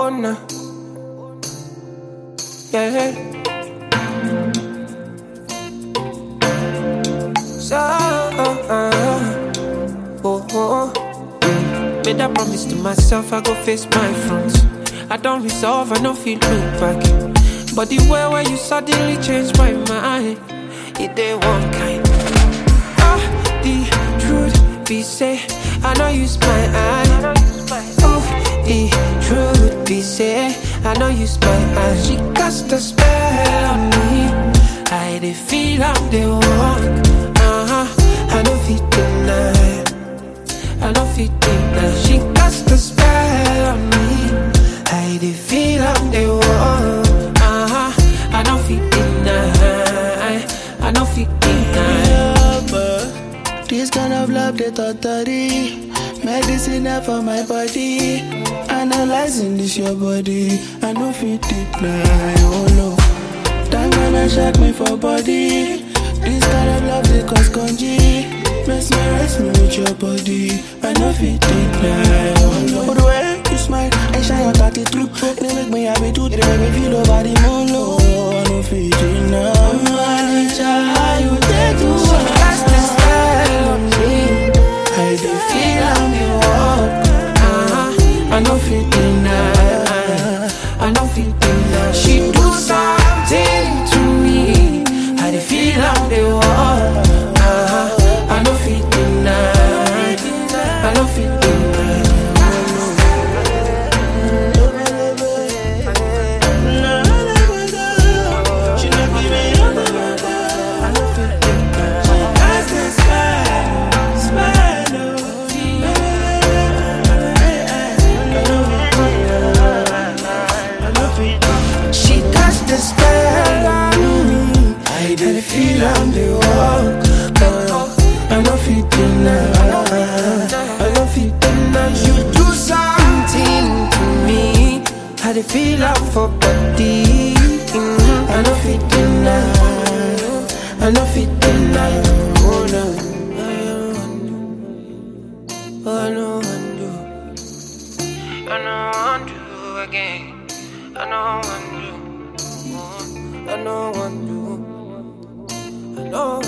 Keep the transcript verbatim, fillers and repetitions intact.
Oh no, yeah. So, uh, oh, oh. Made a promise to myself, I go face my front. I don't resolve, I don't feel look back. But the way where you suddenly changed my mind, it ain't one kind. Ah, the truth be say, I know you my eye. Oh, the truth be say, I know you my eye. She cast a spell on me. I dey feel I'm the one. Uh-huh, I don't feel deny. I don't feel deny. She cast a spell on me. I dey feel I'm the one. Uh-huh, I don't feel deny. I don't feel deny. This kind of love, they totally medicine for my body. Analyzing this your body, I know fit deny. Oh no, time when I shake me for body. This kind of love, they cause congy. Mesmerize me with your body, I know fit deny. Oh no, but the way you smile and shine your thirty through, they make me happy too. They make me feel over the moon. Oh, I know fit deny. How you take to Cast a spell on me. I dey feel I'm the one. Uh-huh, I know fit deny. I know fit deny. She do something to me. I dey feel I'm the one. Uh-huh, I know fit deny. I know fit deny. She not give me up. I know fit deny. That's the smile, smile, oh. I know fit deny. She cast the spell on me. I dey feel I'm the one. I know fit deny. I know fit deny. You do something to me. I dey feel I'm for body. I know fit deny. I know fit deny. Oh no, I know undo. I know undo again. I know undo. I know undo. I know.